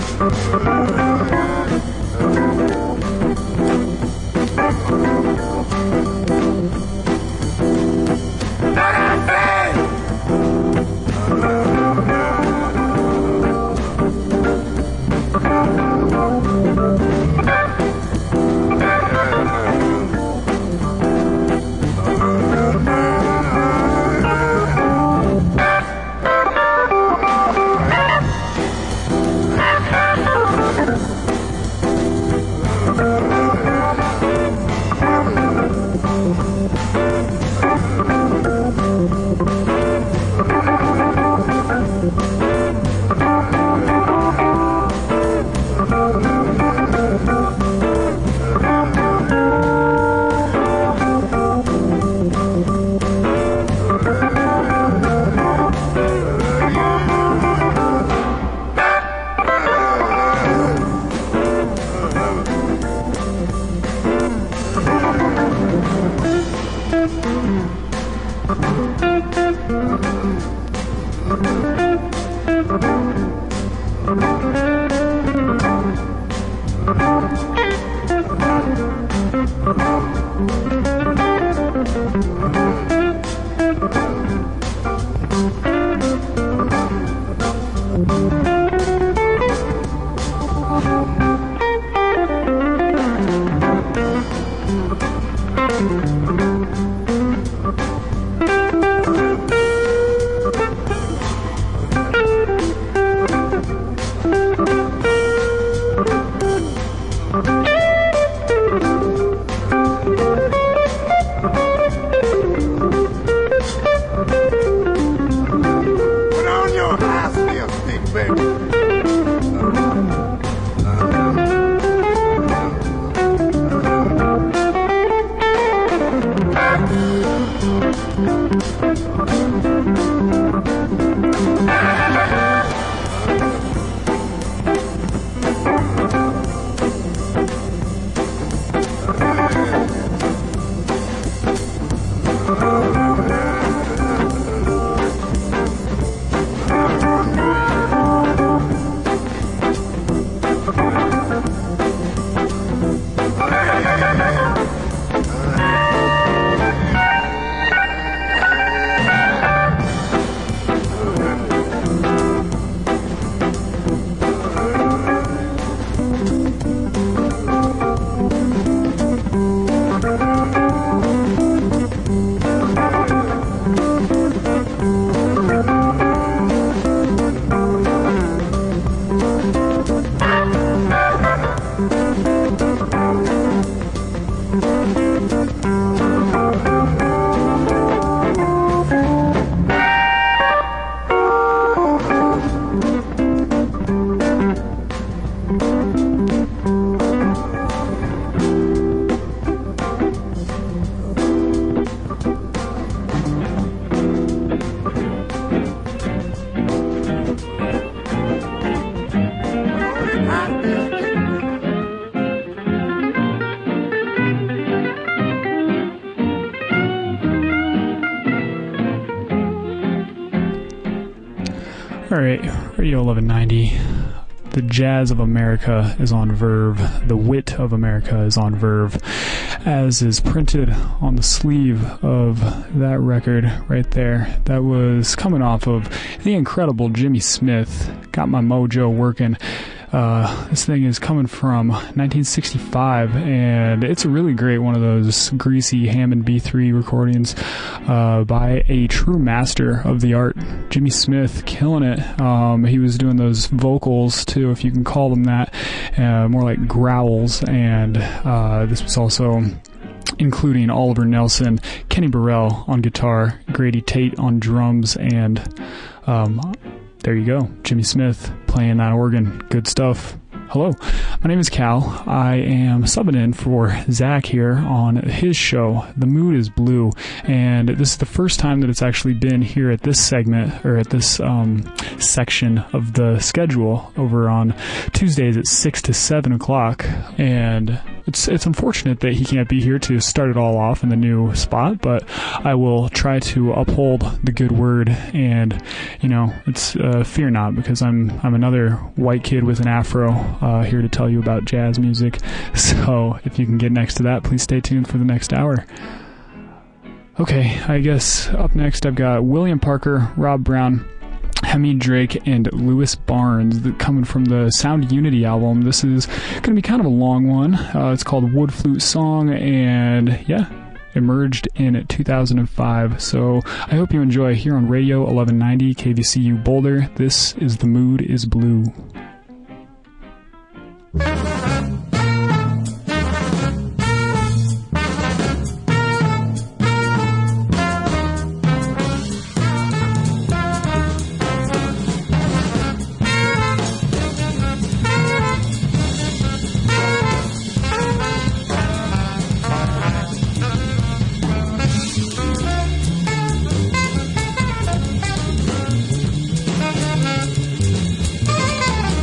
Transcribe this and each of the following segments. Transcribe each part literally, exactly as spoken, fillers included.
All right, Radio eleven ninety. The Jazz of America is on Verve. The Wit of America is on Verve, as is printed on the sleeve of that record right there. That was coming off of the incredible Jimmy Smith. Got My Mojo Working. Uh, this thing is coming from nineteen sixty-five, and it's a really great one of those greasy Hammond B three recordings uh, by a true master of the art. Jimmy Smith, killing it. Um, he was doing those vocals too, if you can call them that, uh, more like growls, and uh, this was also including Oliver Nelson, Kenny Burrell on guitar, Grady Tate on drums, and um, there you go, Jimmy Smith playing that organ. Good stuff. Hello, my name is Cal. I am subbing in for Zach here on his show, The Mood is Blue, and this is the first time that it's actually been here at this segment, or at this um, section of the schedule over on Tuesdays at six to seven o'clock, and it's it's unfortunate that he can't be here to start it all off in the new spot, but I will try to uphold the good word, and you know, it's uh, fear not, because I'm I'm another white kid with an afro uh, here to tell you about jazz music. So if you can get next to that, please stay tuned for the next hour. Okay, I guess up next I've got William Parker, Rob Brown, Hemi Drake, and Louis Barnes coming from the Sound Unity album. This is going to be kind of a long one. Uh, it's called Wood Flute Song, and yeah, emerged in two thousand five. So I hope you enjoy here on Radio eleven ninety K V C U Boulder. This is The Mood is Blue. Thank you.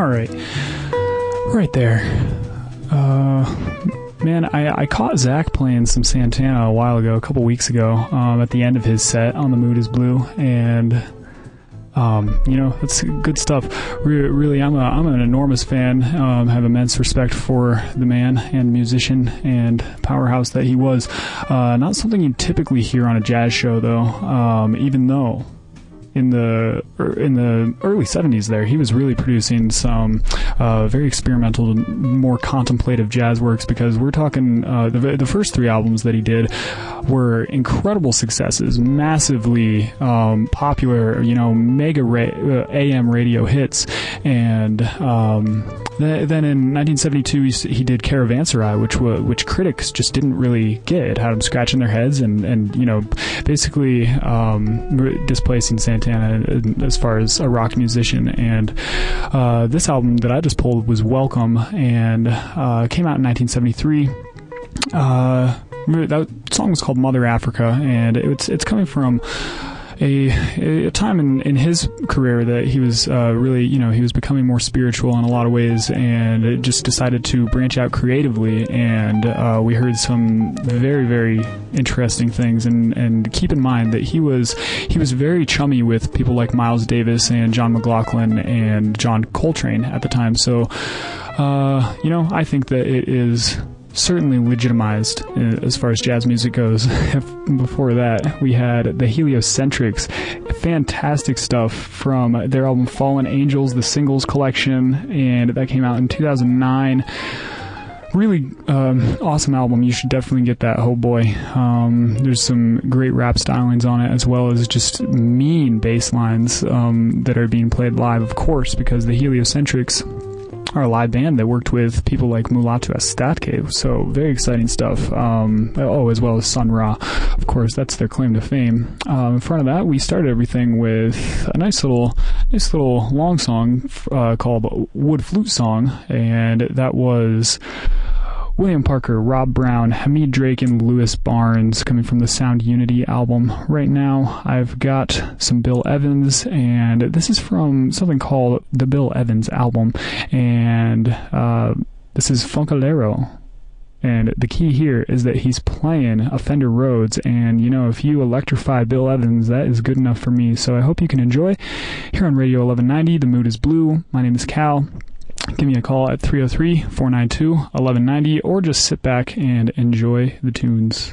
All right. Right there. Uh, man, I, I caught Zach playing some Santana a while ago, a couple weeks ago, um, at the end of his set on The Mood is Blue, and um, you know, that's good stuff. Re- really, I'm a, I'm an enormous fan. Um, have immense respect for the man and musician and powerhouse that he was. Uh, not something you typically hear on a jazz show, though. Um, even though in the in the early seventies, there he was really producing some uh, very experimental, more contemplative jazz works. Because we're talking uh, the the first three albums that he did were incredible successes, massively um, popular, you know, mega ra- uh, A M radio hits, and um, th- then in nineteen seventy-two he, he did Caravanserai, which w- which critics just didn't really get. It had them scratching their heads and and you know, basically um, displacing Santana as far as a rock musician. And uh, this album that I just pulled was Welcome, and uh, came out in nineteen seventy-three. Uh, that song was called Mother Africa, and it's it's coming from a, a time in, in his career that he was uh, really, you know, he was becoming more spiritual in a lot of ways, and just decided to branch out creatively. And uh, we heard some very, very interesting things. And, and keep in mind that he was he was very chummy with people like Miles Davis and John McLaughlin and John Coltrane at the time. So, uh, you know, I think that it is certainly legitimized as far as jazz music goes. Before that, we had the Heliocentrics, fantastic stuff from their album Fallen Angels, the singles collection, and that came out in two thousand nine. Really um, awesome album. You should definitely get that. Oh boy. Um, there's some great rap stylings on it, as well as just mean bass lines um, that are being played live, of course, because the Heliocentrics are a live band that worked with people like Mulatu Astatke, so very exciting stuff. Um, oh, as well as Sun Ra, of course, that's their claim to fame. Um, in front of that, we started everything with a nice little, nice little long song uh, called Wood Flute Song, and that was William Parker, Rob Brown, Hamid Drake, and Louis Barnes, coming from the Sound Unity album. Right now, I've got some Bill Evans, and this is from something called the Bill Evans album, and uh, this is Funkadero. And the key here is that he's playing a Fender Rhodes, and you know, if you electrify Bill Evans, that is good enough for me. So I hope you can enjoy. Here on Radio eleven ninety, The Mood is Blue. My name is Cal. Give me a call at three oh three, four nine two, eleven ninety, or just sit back and enjoy the tunes.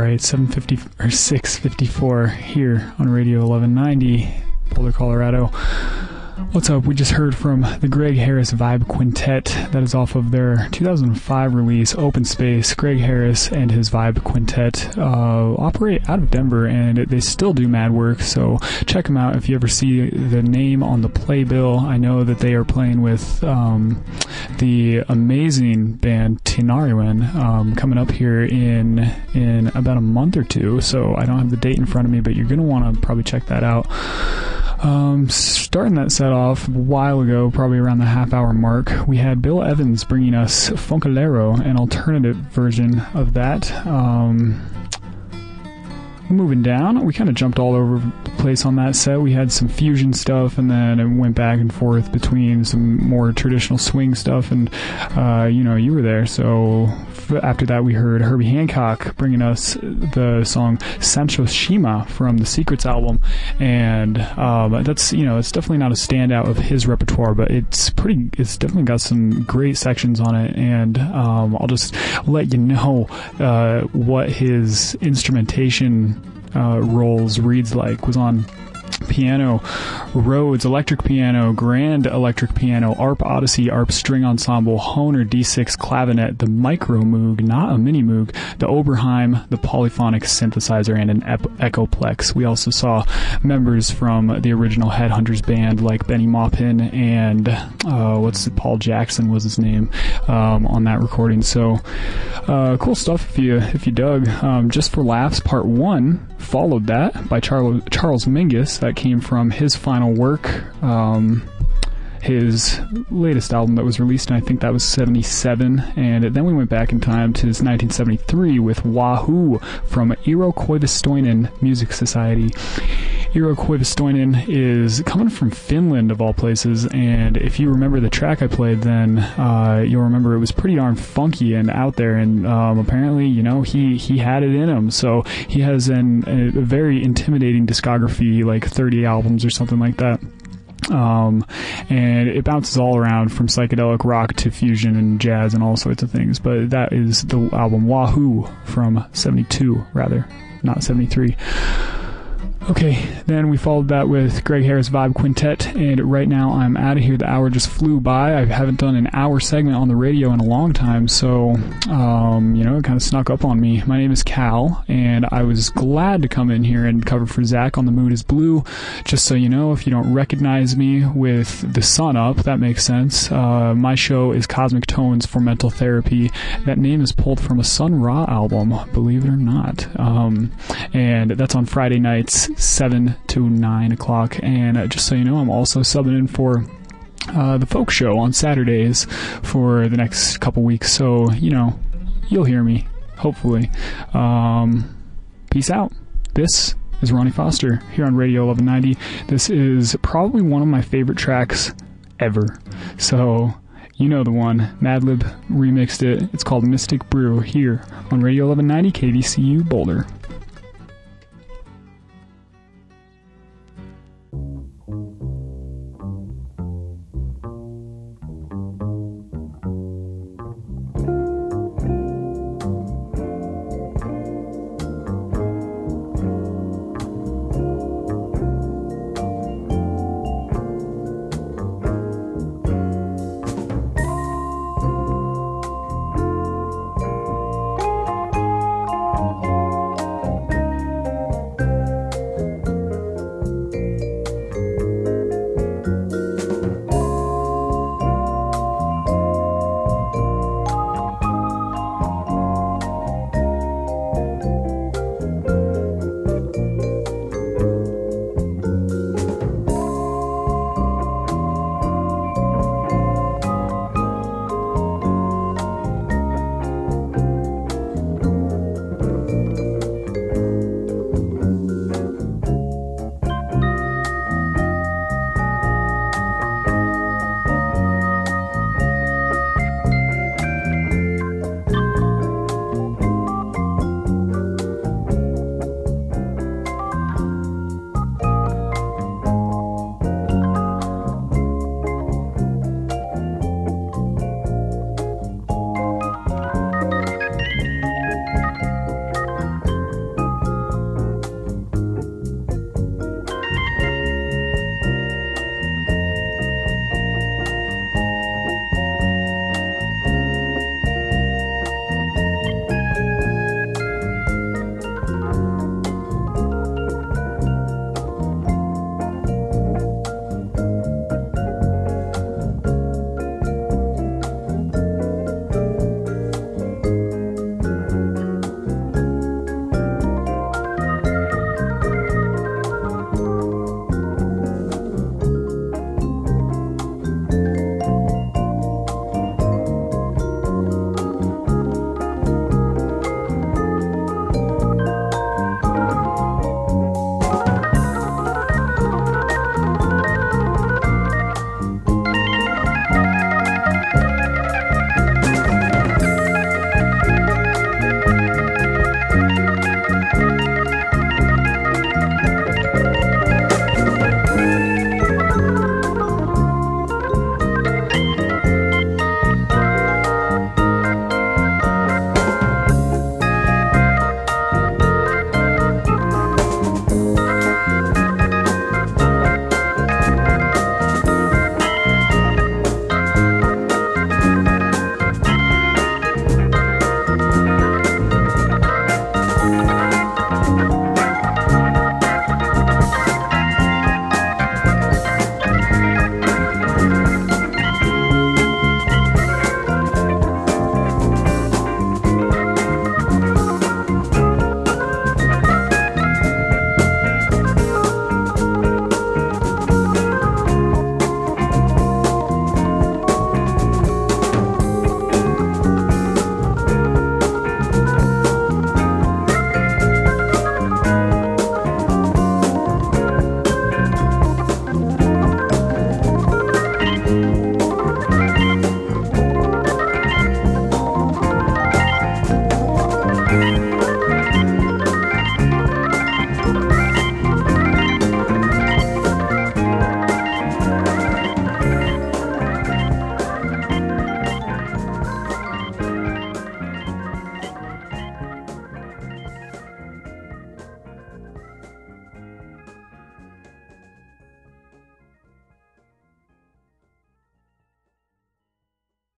right, seven fifty or six fifty-four here on Radio eleven ninety, Boulder, Colorado. What's up? We just heard from the Greg Harris Vibe Quintet. That is off of their two thousand five release, Open Space. Greg Harris and his Vibe Quintet uh, operate out of Denver, and they still do mad work, so check them out if you ever see the name on the playbill. I know that they are playing with um, the amazing band Tinariwen um, coming up here in, in about a month or two, so I don't have the date in front of me, but you're going to want to probably check that out. Um, starting that set off a while ago, probably around the half hour mark, we had Bill Evans bringing us Funkalero, an alternative version of that. Um, moving down, we kind of jumped all over the place on that set. We had some fusion stuff, and then it went back and forth between some more traditional swing stuff, and uh, you know, you were there, so after that we heard Herbie Hancock bringing us the song Sancho Shima from the Secrets album, and um, that's, you know, it's definitely not a standout of his repertoire, but it's pretty, it's definitely got some great sections on it, and um, I'll just let you know uh, what his instrumentation uh, roles reads like. Was on piano, Rhodes electric piano, grand electric piano, ARP Odyssey, ARP string ensemble, Hohner D six clavinet, the Micro Moog, not a Mini Moog, the Oberheim, the polyphonic synthesizer, and an ep- Echoplex. We also saw members from the original Headhunters band like Benny Maupin and uh, what's it, Paul Jackson was his name um, on that recording. So uh, cool stuff if you if you dug. Um, Just for Laughs Part One followed that by Charles Charles Mingus. That came from his final work, um, his latest album that was released, and I think that was seventy-seven, and then we went back in time to his nineteen seventy-three with Wahoo from Eero Koivistoinen Music Society. Eero Koivistoinen is coming from Finland, of all places, and if you remember the track I played, then uh, you'll remember it was pretty darn funky and out there, and um, apparently, you know, he, he had it in him, so he has an, a, a very intimidating discography, like thirty albums or something like that. Um, and it bounces all around from psychedelic rock to fusion and jazz and all sorts of things, but that is the album Wahoo from seventy-two, rather, not seventy-three. Okay, then we followed that with Greg Harris Vibe Quintet, and right now I'm out of here. The hour just flew by. I haven't done an hour segment on the radio in a long time, so, um, you know, it kind of snuck up on me. My name is Cal, and I was glad to come in here and cover for Zach on The Mood is Blue. Just so you know, if you don't recognize me with the sun up, that makes sense. Uh, my show is Cosmic Tones for Mental Therapy. That name is pulled from a Sun Ra album, believe it or not. Um, and that's on Friday nights, seven to nine o'clock, and uh, just so you know, I'm also subbing in for uh, the folk show on Saturdays for the next couple weeks, so, you know, you'll hear me, hopefully. Um, peace out. This is Ronnie Foster here on Radio eleven ninety. This is probably one of my favorite tracks ever, so you know the one. Madlib remixed it. It's called Mystic Brew here on Radio eleven ninety K V C U Boulder.